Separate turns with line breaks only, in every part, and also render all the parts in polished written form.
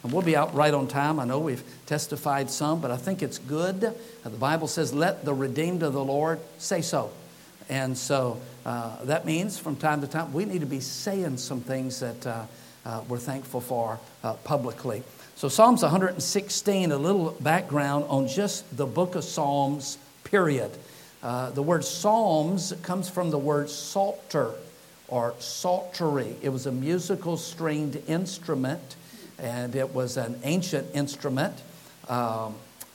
And we'll be out right on time. I know we've testified some, but I think it's good. The Bible says, let the redeemed of the Lord say so. And so that means from time to time, we need to be saying some things that we're thankful for publicly. So Psalms 116, a little background on just the book of Psalms, period. The word Psalms comes from the word psalter or psaltery. It was a musical stringed instrument, and it was an ancient instrument. There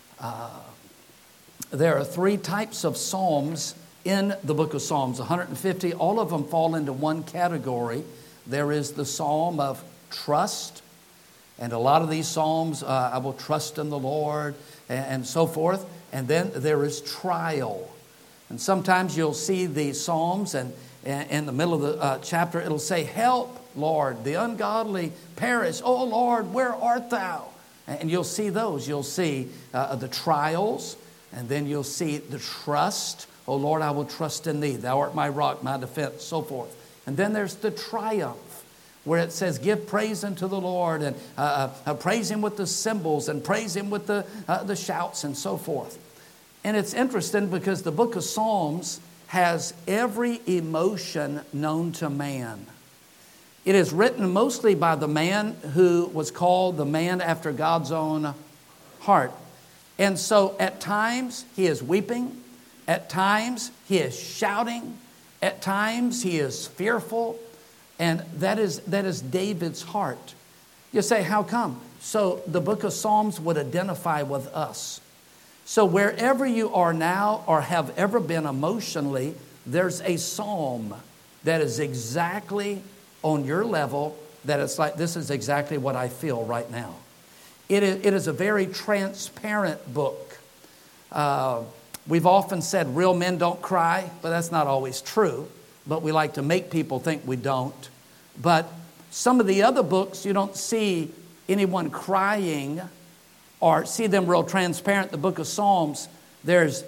are three types of psalms in the book of Psalms, 150. All of them fall into one category. There is the psalm of trust, and a lot of these psalms, I will trust in the Lord, and so forth. And then there is trial. And sometimes you'll see these psalms, and in the middle of the chapter, it'll say, help, Lord, the ungodly perish. Oh, Lord, where art thou? And you'll see those. You'll see the trials, and then you'll see the trust. Oh, Lord, I will trust in thee. Thou art my rock, my defense, so forth. And then there's the triumph, where it says, give praise unto the Lord, and praise Him with the cymbals, and praise Him with the shouts, and so forth. And it's interesting because the book of Psalms has every emotion known to man. It is written mostly by the man who was called the man after God's own heart. And so at times he is weeping. At times he is shouting. At times he is fearful. And that is David's heart. You say, how come? So the book of Psalms would identify with us. So wherever you are now or have ever been emotionally, there's a psalm that is exactly on your level, that it's like, this is exactly what I feel right now. It is a very transparent book. We've often said real men don't cry, but that's not always true. But we like to make people think we don't. But some of the other books, you don't see anyone crying or see them real transparent. The book of Psalms, there's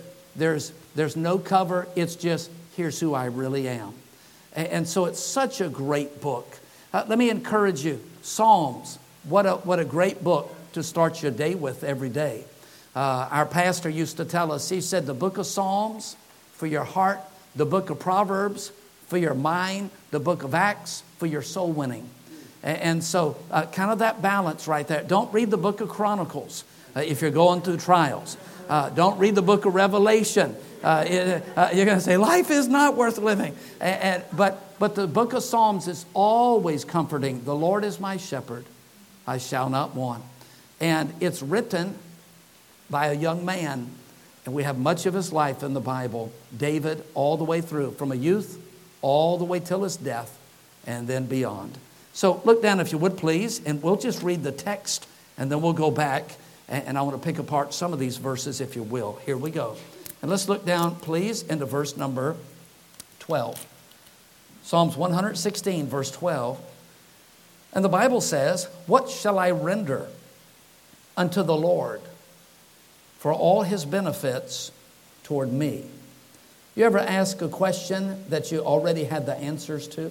no cover. It's just, here's who I really am. And so it's such a great book. Let me encourage you. Psalms, what a great book to start your day with every day. Our pastor used to tell us, he said, the book of Psalms for your heart, the book of Proverbs for your mind, the book of Acts for your soul winning. And so kind of that balance right there. Don't read the book of Chronicles if you're going through trials. Don't read the book of Revelation. You're going to say, life is not worth living. But the book of Psalms is always comforting. The Lord is my shepherd. I shall not want. And it's written by a young man. And we have much of his life in the Bible. David all the way through. From a youth all the way till his death. And then beyond. So look down if you would please, and we'll just read the text, and then we'll go back, and I want to pick apart some of these verses if you will. Here we go. And let's look down, please, into verse number 12. Psalms 116, verse 12. And the Bible says, what shall I render unto the Lord for all His benefits toward me? You ever ask a question that you already had the answers to?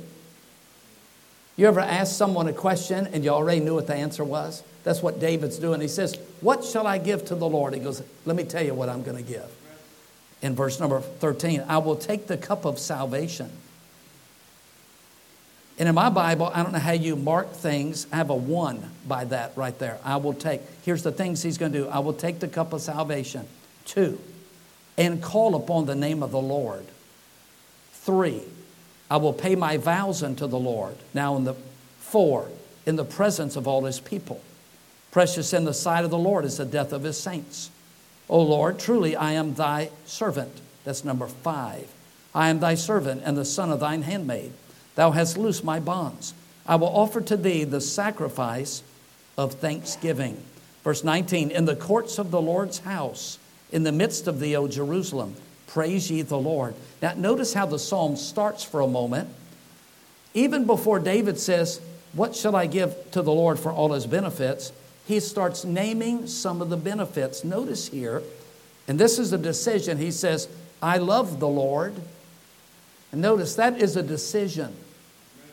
You ever ask someone a question and you already knew what the answer was? That's what David's doing. He says, what shall I give to the Lord? He goes, let me tell you what I'm going to give. In verse number 13, I will take the cup of salvation. And in my Bible, I don't know how you mark things. I have a 1 by that right there. I will take. Here's the things he's going to do. I will take the cup of salvation. 2, and call upon the name of the Lord. 3, I will pay my vows unto the Lord. Now in the 4, in the presence of all His people. Precious in the sight of the Lord is the death of His saints. O Lord, truly I am thy servant. That's number 5. I am thy servant and the son of thine handmaid. Thou hast loosed my bonds. I will offer to thee the sacrifice of thanksgiving. Verse 19, in the courts of the Lord's house, in the midst of thee, O Jerusalem, praise ye the Lord. Now notice how the psalm starts for a moment. Even before David says, what shall I give to the Lord for all His benefits? He starts naming some of the benefits. Notice here, and this is a decision. He says, I love the Lord. And notice that is a decision.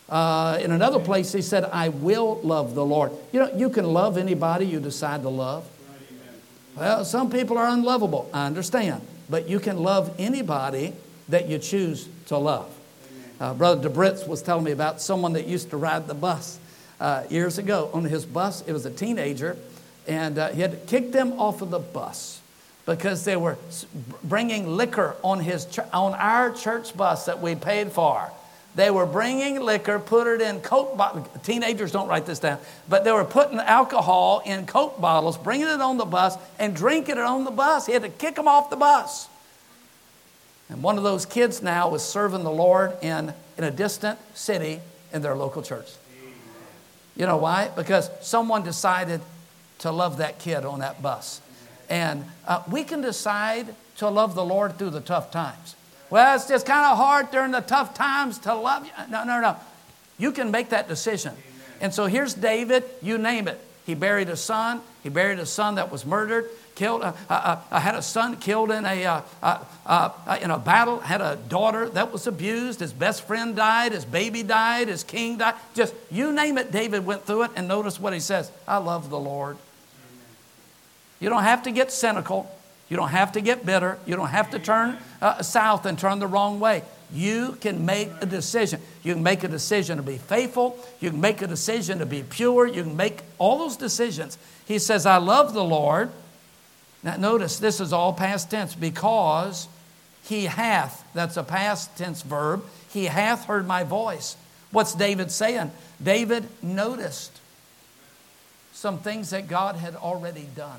In another place, he said, I will love the Lord. You know, you can love anybody you decide to love. Well, some people are unlovable. I understand. But you can love anybody that you choose to love. Brother DeBritz was telling me about someone that used to ride the bus years ago. On his bus, it was a teenager, and he had kicked them off of the bus because they were bringing liquor on our church bus that we paid for. They were bringing liquor, put it in Coke bottles. Teenagers don't write this down. But they were putting alcohol in Coke bottles, bringing it on the bus, and drinking it on the bus. He had to kick them off the bus. And one of those kids now was serving the Lord in a distant city in their local church. You know why? Because someone decided to love that kid on that bus. And we can decide to love the Lord through the tough times. Well, it's just kind of hard during the tough times to love you. No. You can make that decision. And so here's David, you name it. He buried a son. He buried a son that was murdered. Had a son killed in a battle. Had a daughter that was abused. His best friend died. His baby died. His king died. Just you name it, David went through it. And notice what he says. I love the Lord. You don't have to get cynical. You don't have to get bitter. You don't have to turn south and turn the wrong way. You can make a decision. You can make a decision to be faithful. You can make a decision to be pure. You can make all those decisions. He says, I love the Lord. Now notice, this is all past tense. Because he hath, that's a past tense verb, he hath heard my voice. What's David saying? David noticed some things that God had already done.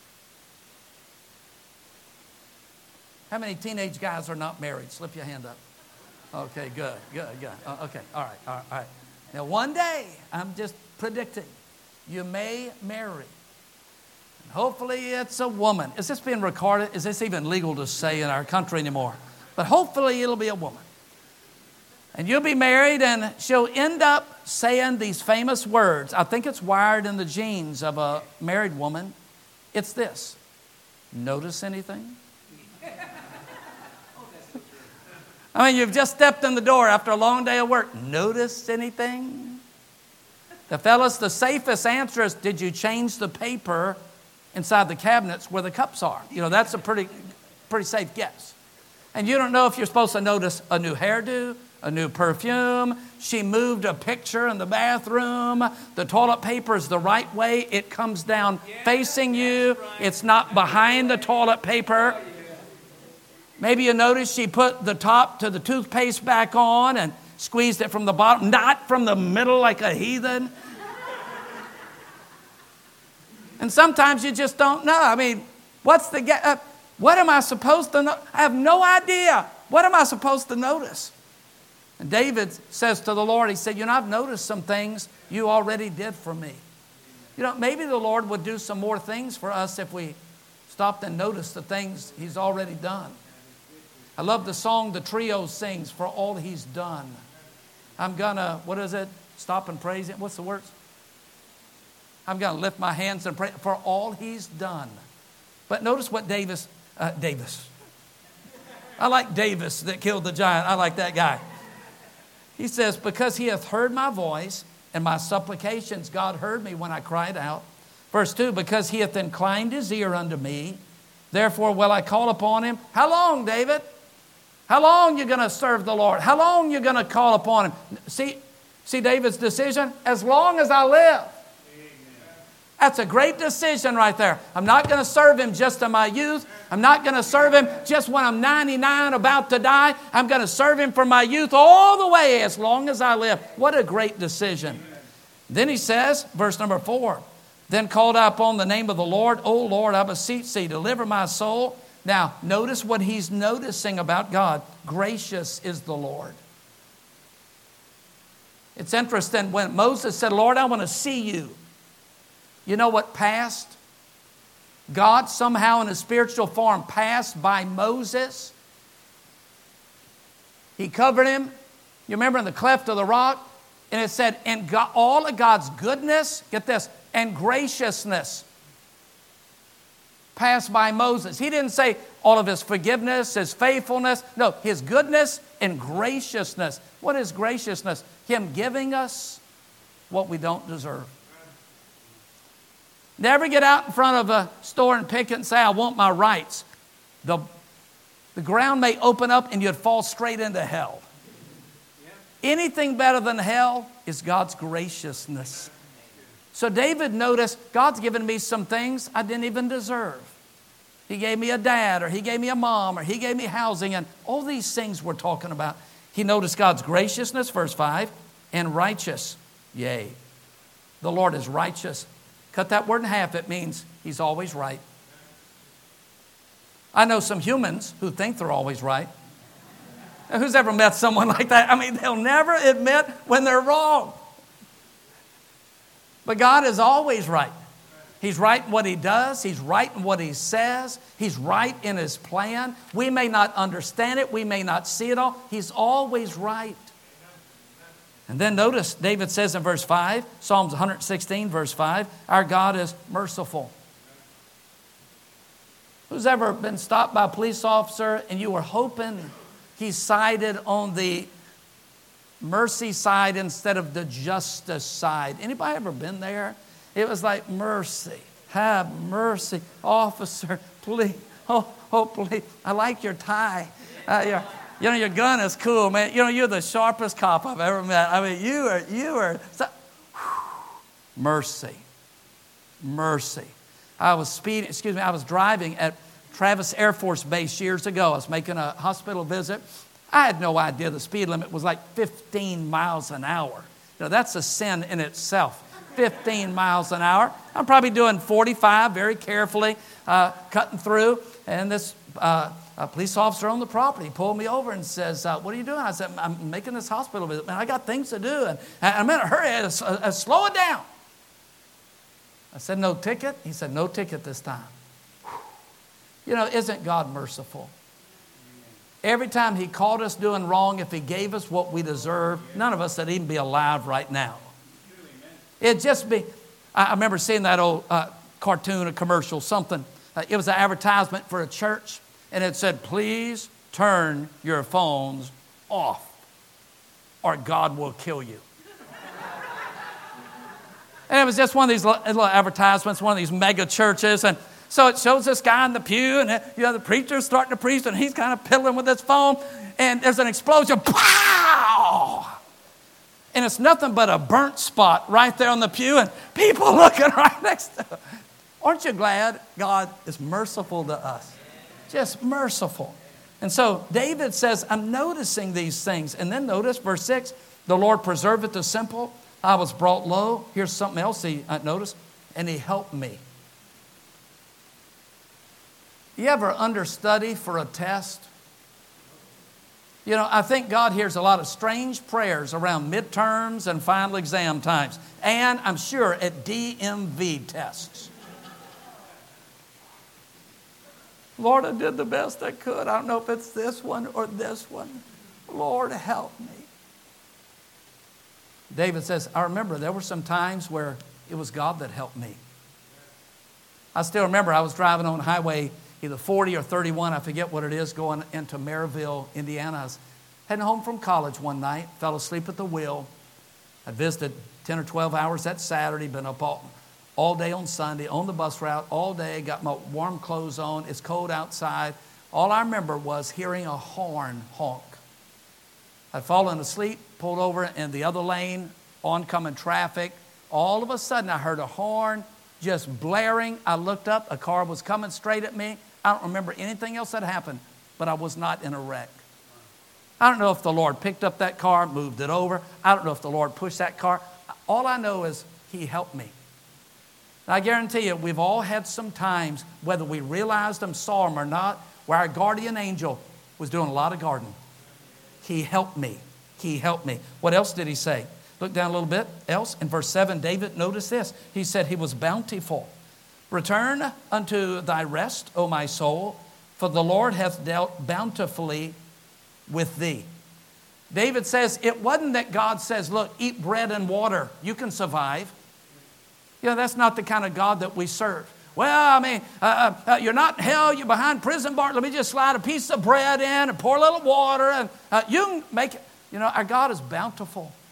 How many teenage guys are not married? Slip your hand up. Okay, good. Okay, all right. Now, one day, I'm just predicting, you may marry. And hopefully, it's a woman. Is this being recorded? Is this even legal to say in our country anymore? But hopefully, it'll be a woman. And you'll be married, and she'll end up saying these famous words. I think it's wired in the genes of a married woman. It's this. Notice anything? I mean, you've just stepped in the door after a long day of work. Notice anything? The fellas, the safest answer is, did you change the paper inside the cabinets where the cups are? You know, that's a pretty safe guess. And you don't know if you're supposed to notice a new hairdo, a new perfume. She moved a picture in the bathroom. The toilet paper is the right way. It comes down facing you. It's not behind the toilet paper. Maybe you notice she put the top to the toothpaste back on and squeezed it from the bottom, not from the middle like a heathen. And sometimes you just don't know. I mean, what am I supposed to know? I have no idea. What am I supposed to notice? And David says to the Lord, he said, I've noticed some things you already did for me. Maybe the Lord would do some more things for us if we stopped and noticed the things he's already done. I love the song the trio sings, For All He's Done. I'm going to, stop and praise him. What's the words? I'm going to lift my hands and pray for all he's done. But notice what Davis. I like Davis that killed the giant. I like that guy. He says, because he hath heard my voice and my supplications, God heard me when I cried out. Verse 2, because he hath inclined his ear unto me, therefore will I call upon him. How long, David? How long you going to serve the Lord? How long you going to call upon him? See David's decision? As long as I live. That's a great decision right there. I'm not going to serve him just in my youth. I'm not going to serve him just when I'm 99 about to die. I'm going to serve him from my youth all the way as long as I live. What a great decision. Then he says, verse number 4, then called I upon the name of the Lord. O Lord, I beseech thee, deliver my soul. Now, notice what he's noticing about God. Gracious is the Lord. It's interesting when Moses said, Lord, I want to see you. You know what passed? God somehow in a spiritual form passed by Moses. He covered him. You remember in the cleft of the rock? And it said, and God, all of God's goodness, get this, and graciousness passed by Moses. He didn't say all of his forgiveness, his faithfulness. No, his goodness and graciousness. What is graciousness? Him giving us what we don't deserve. Never get out in front of a store and pick it and say, I want my rights. The ground may open up and you'd fall straight into hell. Anything better than hell is God's graciousness. So David noticed, God's given me some things I didn't even deserve. He gave me a dad, or He gave me a mom, or He gave me housing, and all these things we're talking about. He noticed God's graciousness, verse 5, and righteous. Yea, the Lord is righteous. Cut that word in half, it means He's always right. I know some humans who think they're always right. Who's ever met someone like that? I mean, they'll never admit when they're wrong. But God is always right. He's right in what He does. He's right in what He says. He's right in His plan. We may not understand it. We may not see it all. He's always right. And then notice, David says in verse 5, Psalms 116, verse 5, our God is merciful. Who's ever been stopped by a police officer and you were hoping he sided on the mercy side instead of the justice side? Anybody ever been there? It was like, mercy, have mercy, officer, please, please. I like your tie. Your gun is cool, man. You're the sharpest cop I've ever met. I mean, you are. Mercy. I was driving at Travis Air Force Base years ago. I was making a hospital visit. I had no idea the speed limit was like 15 miles an hour. That's a sin in itself. 15 miles an hour. I'm probably doing 45 very carefully, cutting through. And this a police officer on the property pulled me over and says, what are you doing? I said, I'm making this hospital visit. Man, I got things to do. And I'm in a hurry. Slow it down. I said, no ticket? He said, no ticket this time. Isn't God merciful? Every time He caught us doing wrong, if He gave us what we deserve, none of us would even be alive right now. It'd just be, I remember seeing that old cartoon, a commercial, something. It was an advertisement for a church, and it said, please turn your phones off or God will kill you. And it was just one of these little advertisements, one of these mega churches. And so it shows this guy in the pew, and the preacher's starting to preach, and he's kind of piddling with his phone, and there's an explosion. Pow! And it's nothing but a burnt spot right there on the pew, and people looking right next to it. Aren't you glad God is merciful to us? Just merciful. And so David says, I'm noticing these things. And then notice verse 6, the Lord preserveth the simple. I was brought low. Here's something else he noticed. And He helped me. You ever understudy for a test? I think God hears a lot of strange prayers around midterms and final exam times. And I'm sure at DMV tests. Lord, I did the best I could. I don't know if it's this one or this one. Lord, help me. David says, I remember there were some times where it was God that helped me. I still remember I was driving on highway either 40 or 31, I forget what it is, going into Maryville, Indiana. I was heading home from college one night, fell asleep at the wheel. I visited 10 or 12 hours that Saturday, been up all day on Sunday, on the bus route, all day, got my warm clothes on. It's cold outside. All I remember was hearing a horn honk. I'd fallen asleep, pulled over in the other lane, oncoming traffic. All of a sudden, I heard a horn just blaring. I looked up, a car was coming straight at me. I don't remember anything else that happened, but I was not in a wreck. I don't know if the Lord picked up that car, moved it over. I don't know if the Lord pushed that car. All I know is He helped me. I guarantee you, we've all had some times, whether we realized them, saw them or not, where our guardian angel was doing a lot of gardening. He helped me. He helped me. What else did He say? Look down a little bit else. In verse 7, David, notice this. He said He was bountiful. Return unto thy rest, O my soul, for the Lord hath dealt bountifully with thee. David says it wasn't that God says, look, eat bread and water. You can survive. That's not the kind of God that we serve. Well, I mean, you're not in hell, you're behind prison bars. Let me just slide a piece of bread in and pour a little water and you can make it. Our God is bountiful.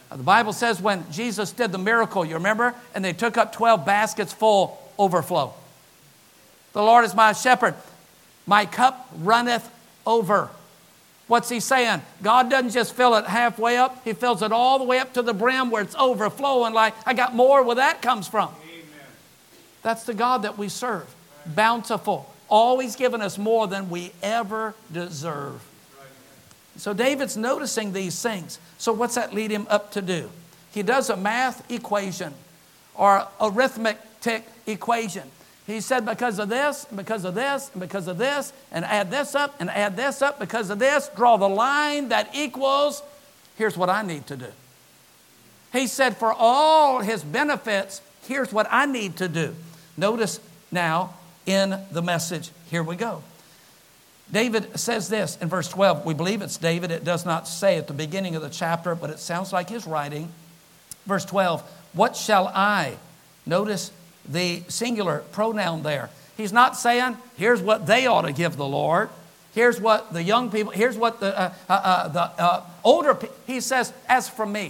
The Bible says when Jesus did the miracle, you remember? And they took up 12 baskets full, overflow. The Lord is my shepherd. My cup runneth over. What's he saying? God doesn't just fill it halfway up. He fills it all the way up to the brim where it's overflowing like, I got more where that comes from. Amen. That's the God that we serve. Right. Bountiful. Always giving us more than we ever deserve. Right. So David's noticing these things. So what's that lead him up to do? He does a math equation or arithmetic equation. He said, because of this, and because of this, and because of this, and add this up, and add this up, because of this, draw the line that equals, here's what I need to do. He said, for all his benefits, here's what I need to do. Notice now in the message, here we go. David says this in verse 12. We believe it's David. It does not say at the beginning of the chapter, but it sounds like his writing. Verse 12, what shall I? Notice the singular pronoun there. He's not saying, here's what they ought to give the Lord. Here's what the young people, here's what the older people. He says, as for me.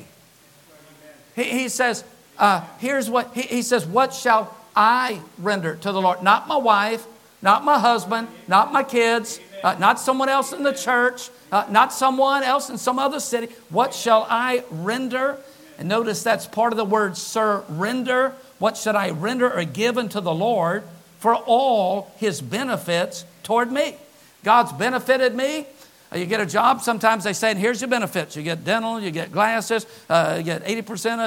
He says, here's what, he says, what shall I render to the Lord? Not my wife, not my husband, not my kids, not someone else in the church, not someone else in some other city. What shall I render? And notice that's part of the word surrender. What should I render or give unto the Lord for all his benefits toward me? God's benefited me. You get a job, sometimes they say, here's your benefits. You get dental, you get glasses, you get 80%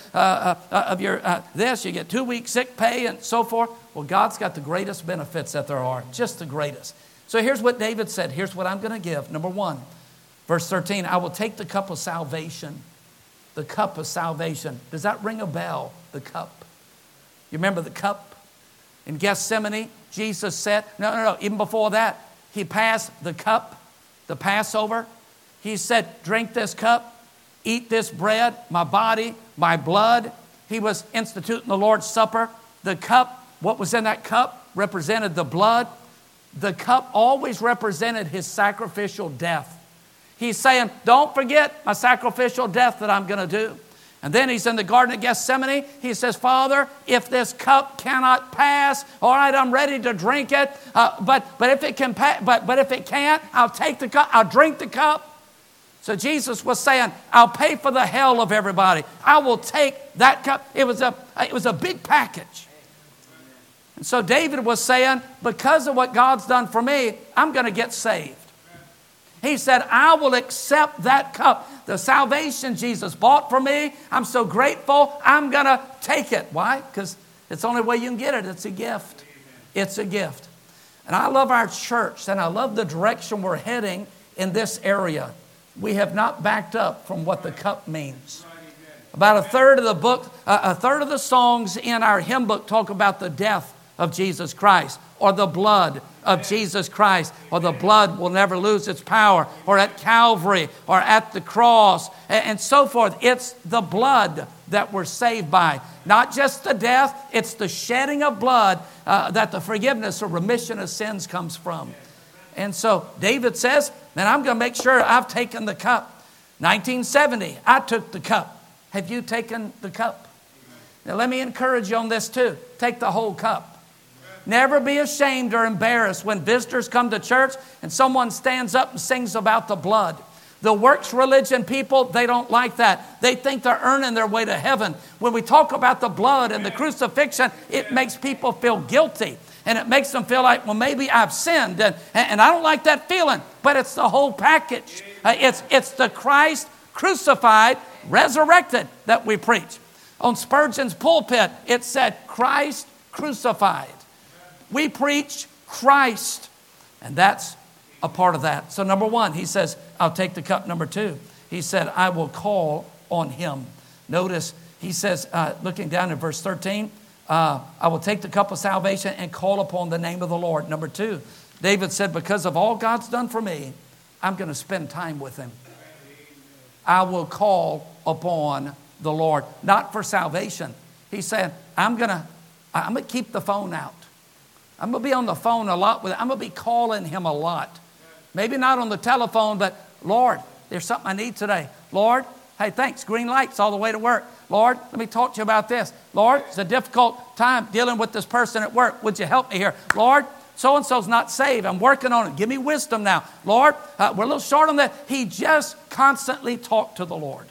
of your this, you get 2 weeks sick pay and so forth. Well, God's got the greatest benefits that there are, just the greatest. So here's what David said. Here's what I'm going to give. Number 1, verse 13, I will take the cup of salvation. The cup of salvation. Does that ring a bell? The cup. You remember the cup? In Gethsemane, Jesus said, no, even before that, he passed the cup, the Passover. He said, drink this cup, eat this bread, my body, my blood. He was instituting the Lord's Supper. The cup, what was in that cup, represented the blood. The cup always represented his sacrificial death. He's saying, don't forget my sacrificial death that I'm going to do. And then he's in the Garden of Gethsemane. He says, Father, if this cup cannot pass, all right, I'm ready to drink it. But if it can, but if it can't, I'll take the cup. I'll drink the cup. So Jesus was saying, I'll pay for the hell of everybody. I will take that cup. It was a big package. And so David was saying, because of what God's done for me, I'm going to get saved. He said, I will accept that cup. The salvation Jesus bought for me. I'm so grateful. I'm going to take it. Why? Because it's the only way you can get it. It's a gift. It's a gift. And I love our church, and I love the direction we're heading in this area. We have not backed up from what the cup means. About a third of the book, a third of the songs in our hymn book talk about the death of Jesus Christ, or the blood of Jesus Christ, or the blood will never lose its power, or at Calvary, or at the cross, and so forth. It's the blood that we're saved by. Not just the death, it's the shedding of blood that the forgiveness or remission of sins comes from. And so David says, man, I'm going to make sure I've taken the cup. 1970, I took the cup. Have you taken the cup? Now let me encourage you on this too. Take the whole cup. Never be ashamed or embarrassed when visitors come to church and someone stands up and sings about the blood. The works religion people, they don't like that. They think they're earning their way to heaven. When we talk about the blood and the crucifixion, it makes people feel guilty. And it makes them feel like, well, maybe I've sinned. And I don't like that feeling. But it's the whole package. It's the Christ crucified, resurrected that we preach. On Spurgeon's pulpit, it said, Christ crucified. We preach Christ, and that's a part of that. So number 1, he says, I'll take the cup. Number 2, he said, I will call on him. Notice, he says, looking down at verse 13, I will take the cup of salvation and call upon the name of the Lord. Number 2, David said, because of all God's done for me, I'm going to spend time with him. I will call upon the Lord, not for salvation. He said, I'm going to keep the phone out. I'm going to be on the phone a lot with him. I'm going to be calling him a lot. Maybe not on the telephone, but Lord, there's something I need today. Lord, Hey, thanks. Green lights all the way to work. Lord, let me talk to you about this. Lord, it's a difficult time dealing with this person at work. Would you help me here? Lord, so-and-so's not saved. I'm working on it. Give me wisdom now. Lord, we're a little short on that. He just constantly talked to the Lord.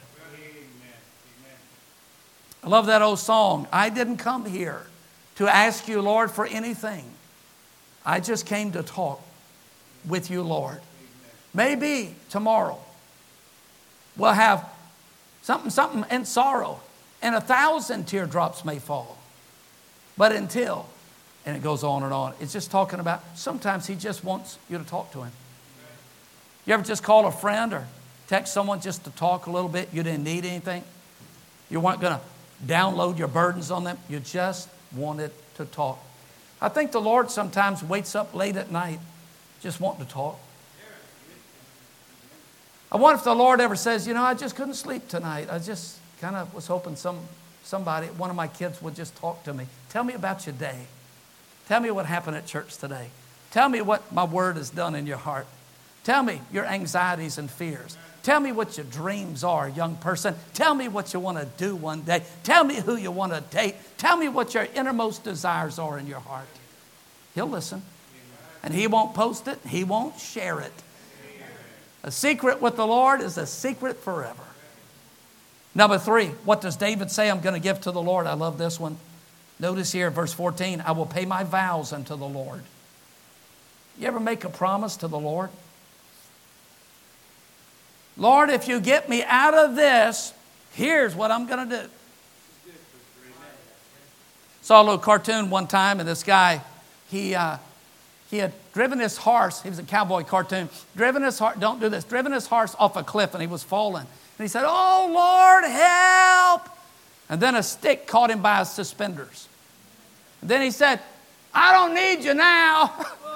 I love that old song. I didn't come here to ask you, Lord, for anything. I just came to talk with you, Lord. Maybe tomorrow we'll have something in sorrow, and 1,000 teardrops may fall. But until, and it goes on and on. It's just talking about, sometimes he just wants you to talk to him. You ever just call a friend or text someone just to talk a little bit? You didn't need anything. You weren't going to download your burdens on them. You just wanted to talk. I think the Lord sometimes waits up late at night just wanting to talk. I wonder if the Lord ever says, you know, I just couldn't sleep tonight. I just kind of was hoping somebody, one of my kids would just talk to me. Tell me about your day. Tell me what happened at church today. Tell me what my word has done in your heart. Tell me your anxieties and fears. Tell me what your dreams are, young person. Tell me what you want to do one day. Tell me who you want to date. Tell me what your innermost desires are in your heart. He'll listen. And he won't post it. He won't share it. A secret with the Lord is a secret forever. Number 3, what does David say I'm going to give to the Lord? I love this one. Notice here, verse 14, I will pay my vows unto the Lord. You ever make a promise to the Lord? Lord, if you get me out of this, here's what I'm going to do. Saw a little cartoon one time, and this guy, he had driven his horse. He was a cowboy cartoon. Driven his horse off a cliff, and he was falling. And he said, oh, Lord, help. And then a stick caught him by his suspenders. And then he said, I don't need you now.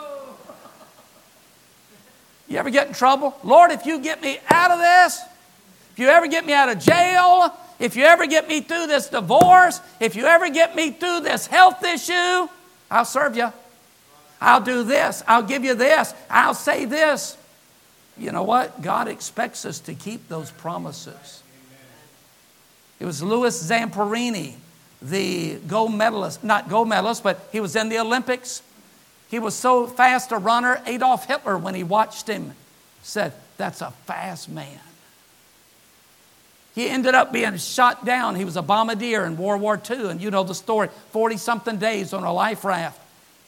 You ever get in trouble? Lord, if you get me out of this, if you ever get me out of jail, if you ever get me through this divorce, if you ever get me through this health issue, I'll serve you. I'll do this. I'll give you this. I'll say this. You know what? God expects us to keep those promises. It was Louis Zamperini, the gold medalist, not gold medalist, but he was in the Olympics. He was so fast a runner, Adolf Hitler, when he watched him, said, that's a fast man. He ended up being shot down. He was a bombardier in World War II, and you know the story, 40-something days on a life raft.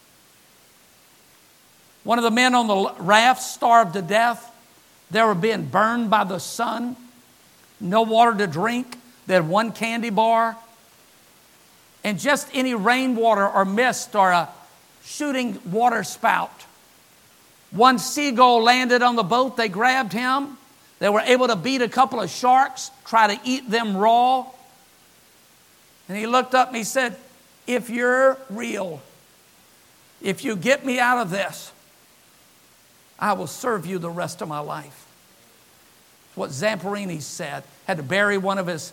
One of the men on the raft starved to death. They were being burned by the sun. No water to drink. They had one candy bar. And just any rainwater or mist or a shooting water spout. One seagull landed on the boat. They grabbed him. They were able to beat a couple of sharks, try to eat them raw. And he looked up and he said, if you're real, if you get me out of this, I will serve you the rest of my life. That's what Zamperini said. Had to bury one of his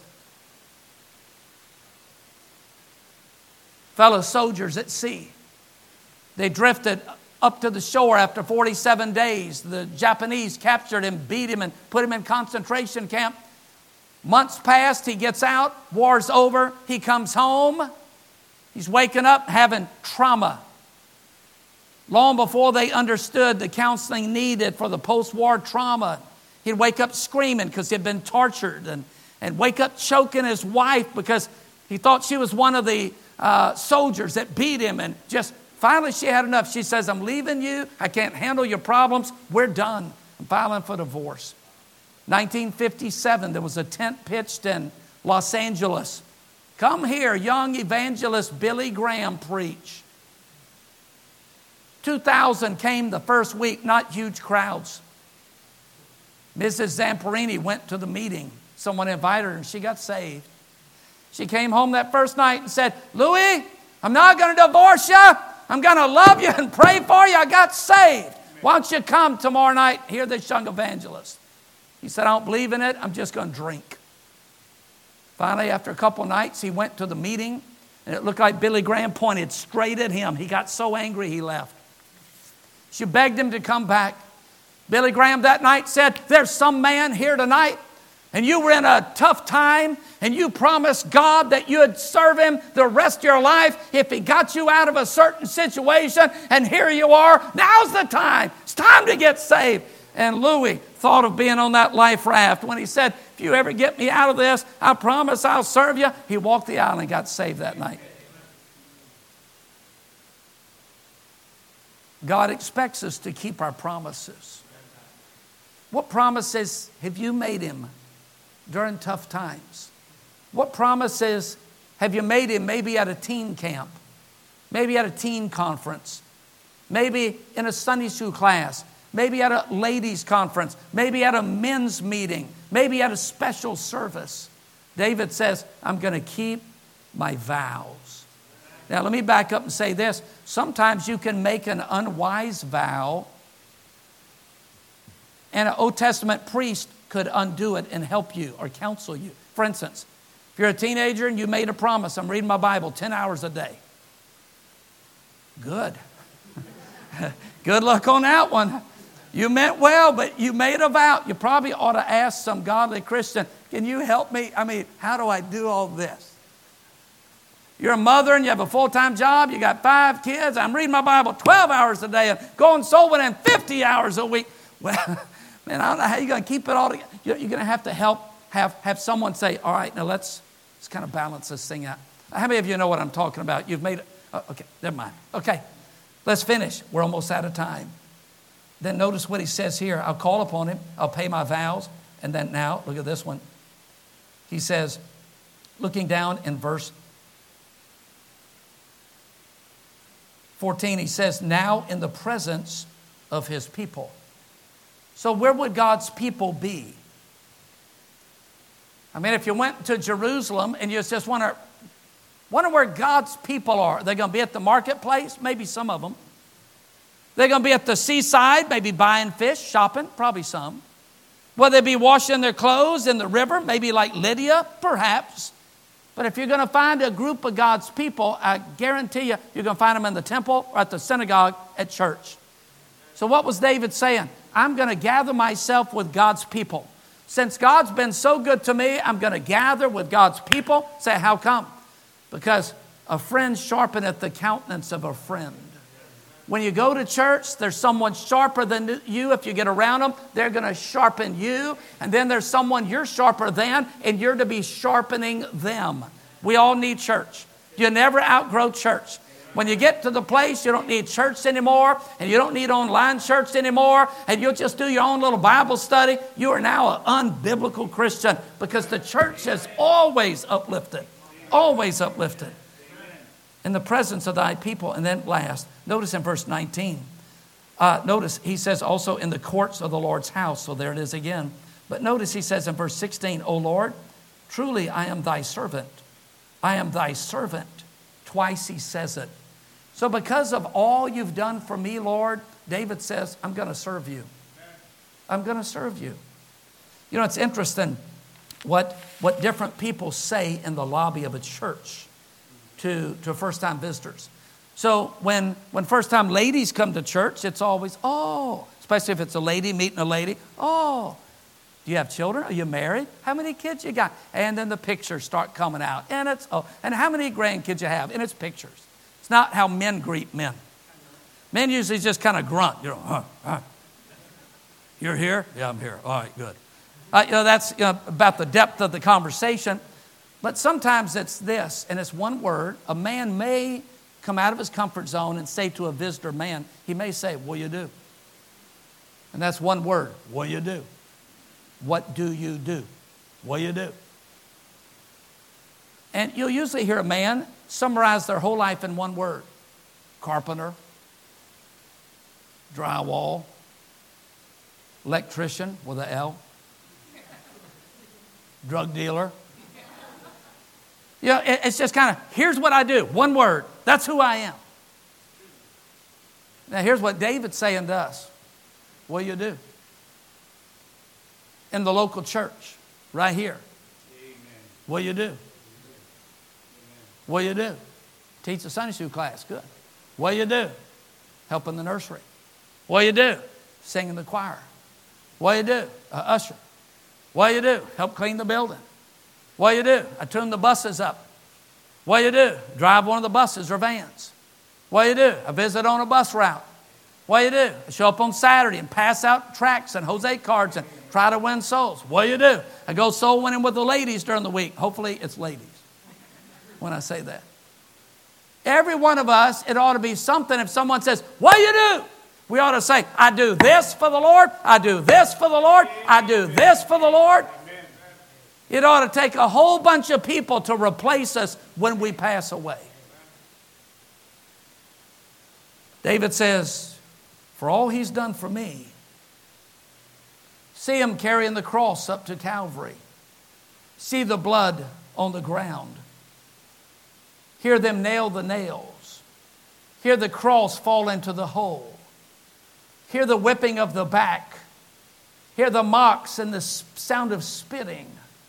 fellow soldiers at sea. They drifted up to the shore after 47 days. The Japanese captured him, beat him, and put him in concentration camp. Months passed, he gets out, war's over, he comes home. He's waking up having trauma. Long before they understood the counseling needed for the post-war trauma, he'd wake up screaming because he'd been tortured and wake up choking his wife because he thought she was one of the soldiers that beat him, and just finally she had enough. She says, I'm leaving you. I can't handle your problems. We're done. I'm filing for divorce. 1957, there was a tent pitched in Los Angeles. Come here, young evangelist Billy Graham preach. 2,000 came the first week, not huge crowds. Mrs. Zamperini went to the meeting. Someone invited her and she got saved. She came home that first night and said, Louis, I'm not going to divorce you. I'm going to love you and pray for you. I got saved. Why don't you come tomorrow night, hear this young evangelist? He said, I don't believe in it. I'm just going to drink. Finally, after a couple nights, he went to the meeting, and it looked like Billy Graham pointed straight at him. He got so angry he left. She begged him to come back. Billy Graham that night said, there's some man here tonight, and you were in a tough time, and you promised God that you would serve Him the rest of your life if He got you out of a certain situation, and here you are, now's the time. It's time to get saved. And Louis thought of being on that life raft when he said, if you ever get me out of this, I promise I'll serve you. He walked the aisle and got saved that night. God expects us to keep our promises. What promises have you made Him during tough times? What promises have you made Him maybe at a teen camp, maybe at a teen conference, maybe in a Sunday school class, maybe at a ladies' conference, maybe at a men's meeting, maybe at a special service? David says, I'm going to keep my vows. Now, let me back up and say this. Sometimes you can make an unwise vow, and an Old Testament priest could undo it and help you or counsel you. For instance, if you're a teenager and you made a promise, I'm reading my Bible 10 hours a day. Good. Good luck on that one. You meant well, but you made a vow. You probably ought to ask some godly Christian, can you help me? I mean, how do I do all this? You're a mother and you have a full-time job. You got 5 kids. I'm reading my Bible 12 hours a day and going soul winning 50 hours a week. Well, man, I don't know how you're going to keep it all together. You're going to have to have someone say, all right, now let's kind of balance this thing out. How many of you know what I'm talking about? You've made it. Okay, never mind. Okay, let's finish. We're almost out of time. Then notice what he says here. I'll call upon Him. I'll pay my vows. And then now, look at this one. He says, looking down in verse 14, he says, now in the presence of His people. So where would God's people be? I mean, if you went to Jerusalem and you just wonder where God's people are. They're going to be at the marketplace, maybe some of them. They're going to be at the seaside, maybe buying fish, shopping, probably some. Will they be washing their clothes in the river, maybe like Lydia, perhaps. But if you're going to find a group of God's people, I guarantee you're going to find them in the temple or at the synagogue at church. So what was David saying? I'm going to gather myself with God's people. Since God's been so good to me, I'm going to gather with God's people. Say, how come? Because a friend sharpeneth the countenance of a friend. When you go to church, there's someone sharper than you. If you get around them, they're going to sharpen you. And then there's someone you're sharper than, and you're to be sharpening them. We all need church. You never outgrow church. When you get to the place, you don't need church anymore, and you don't need online church anymore, and you'll just do your own little Bible study. You are now an unbiblical Christian because the church is always uplifted. Always uplifted. In the presence of thy people. And then last, notice in verse 19. Notice he says also in the courts of the Lord's house. So there it is again. But notice he says in verse 16, O Lord, truly I am thy servant. I am thy servant. Twice he says it. So because of all you've done for me, Lord, David says, I'm going to serve you. I'm going to serve you. You know, it's interesting what different people say in the lobby of a church to first-time visitors. So when first-time ladies come to church, it's always, oh, especially if it's a lady meeting a lady, oh, do you have children? Are you married? How many kids you got? And then the pictures start coming out. And it's, oh, and how many grandkids you have? And it's pictures. It's not how men greet men. Men usually just kind of grunt. You know, You're here? Yeah, I'm here. All right, good. That's about the depth of the conversation. But sometimes it's this, and it's one word. A man may come out of his comfort zone and say to a visitor man, he may say, what do you do? And that's one word. What do you do? What do you do? What do you do? And you'll usually hear a man summarize their whole life in one word. Carpenter, drywall, electrician with an L, drug dealer. You know, it's just kind of, here's what I do. One word. That's who I am. Now, here's what David's saying to us. What do you do? In the local church, right here. Amen. What do you do? Amen. What do you do? Teach a Sunday school class. Good. What do you do? Help in the nursery. What do you do? Sing in the choir. What do you do? Usher. What do you do? Help clean the building. What do you do? I tune the buses up. What do you do? Drive one of the buses or vans. What do you do? I visit on a bus route. What do you do? I show up on Saturday and pass out tracts and Jose cards and try to win souls. What do you do? I go soul winning with the ladies during the week. Hopefully it's ladies when I say that. Every one of us, it ought to be something. If someone says, what do you do? We ought to say, I do this for the Lord. I do this for the Lord. I do this for the Lord. It ought to take a whole bunch of people to replace us when we pass away. David says, for all he's done for me. See him carrying the cross up to Calvary. See the blood on the ground. Hear them nail the nails. Hear the cross fall into the hole. Hear the whipping of the back. Hear the mocks and the sound of spitting.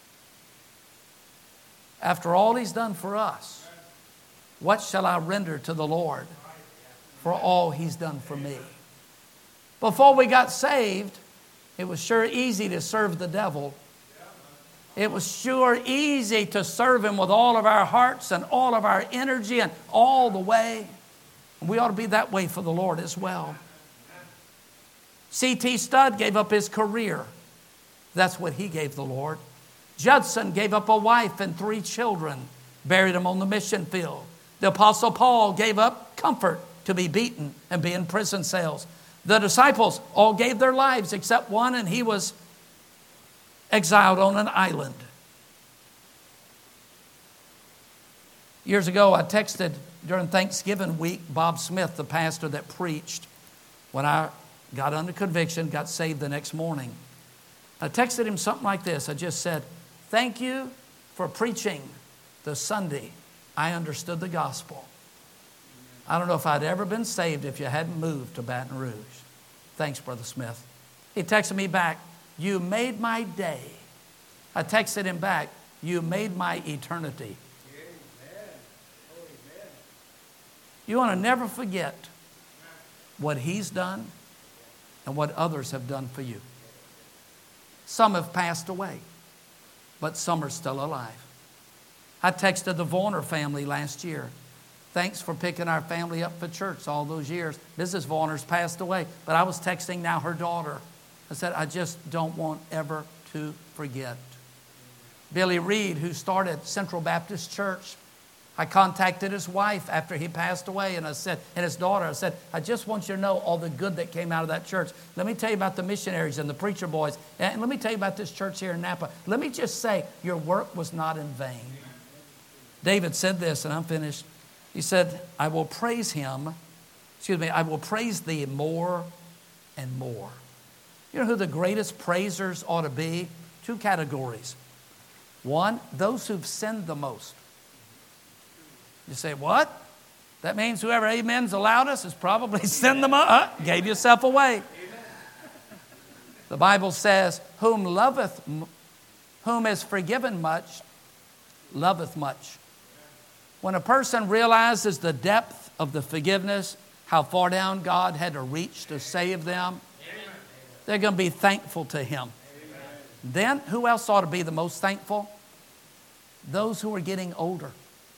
After all he's done for us, what shall I render to the Lord for all he's done for me? Before we got saved, it was sure easy to serve the devil. It was sure easy to serve him with all of our hearts and all of our energy and all the way. And we ought to be that way for the Lord as well. C.T. Studd gave up his career. That's what he gave the Lord. Judson gave up a wife and 3 children, buried them on the mission field. The Apostle Paul gave up comfort to be beaten and be in prison cells. The disciples all gave their lives except one, and he was exiled on an island. Years ago, I texted during Thanksgiving week Bob Smith, the pastor that preached, when I got under conviction, got saved the next morning. I texted him something like this. I just said, thank you for preaching the Sunday I understood the gospel. I don't know if I'd ever been saved if you hadn't moved to Baton Rouge. Thanks, Brother Smith. He texted me back, you made my day. I texted him back, you made my eternity. You want to never forget what he's done and what others have done for you. Some have passed away, but some are still alive. I texted the Varner family last year. Thanks for picking our family up for church all those years. Mrs. Varner's passed away, but I was texting now her daughter. I said, I just don't want ever to forget. Billy Reed, who started Central Baptist Church, I contacted his wife after he passed away, and I said, and his daughter, I said, I just want you to know all the good that came out of that church. Let me tell you about the missionaries and the preacher boys, and let me tell you about this church here in Napa. Let me just say, your work was not in vain. David said this, and I'm finished. He said, I will praise thee more and more. You know who the greatest praisers ought to be? 2 categories. One, those who've sinned the most. You say, what? That means whoever amens the loudest has probably sinned the most. Gave yourself away. The Bible says, whom is forgiven much, loveth much. When a person realizes the depth of the forgiveness, how far down God had to reach to save them, they're going to be thankful to him. Then, who else ought to be the most thankful? Those who are getting older.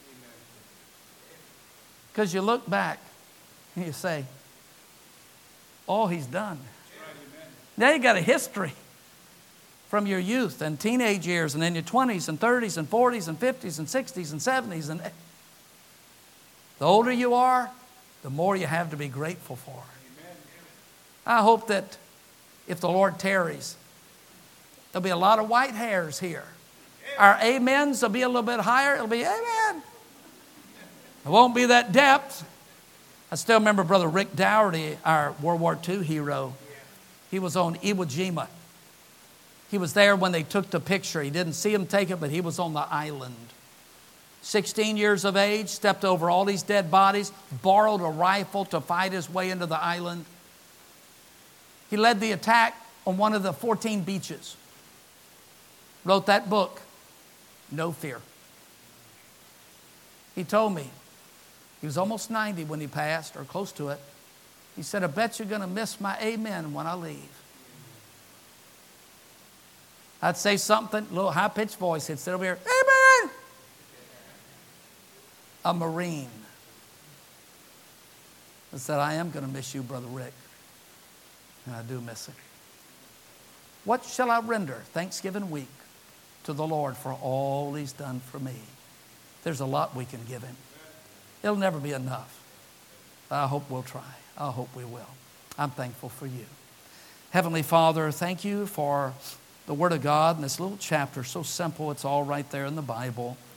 Because you look back and you say, all he's done. Now you got a history from your youth and teenage years and in your 20s and 30s and 40s and 50s and 60s and 70s. And the older you are, the more you have to be grateful for. I hope that if the Lord tarries, there'll be a lot of white hairs here. Our amens will be a little bit higher. It'll be amen. It won't be that depth. I still remember Brother Rick Dougherty, our World War II hero. He was on Iwo Jima. He was there when they took the picture. He didn't see him take it, but he was on the island. 16 years of age, stepped over all these dead bodies, borrowed a rifle to fight his way into the island. He led the attack on one of the 14 beaches. Wrote that book, No Fear. He told me, he was almost 90 when he passed, or close to it. He said, I bet you're going to miss my amen when I leave. I'd say something, a little high-pitched voice. He'd sit over here, amen. A Marine. I said, I am going to miss you, Brother Rick. And I do miss him. What shall I render Thanksgiving week to the Lord for all He's done for me? There's a lot we can give Him. It'll never be enough. I hope we'll try. I hope we will. I'm thankful for you. Heavenly Father, thank you for the Word of God in this little chapter. So simple, it's all right there in the Bible.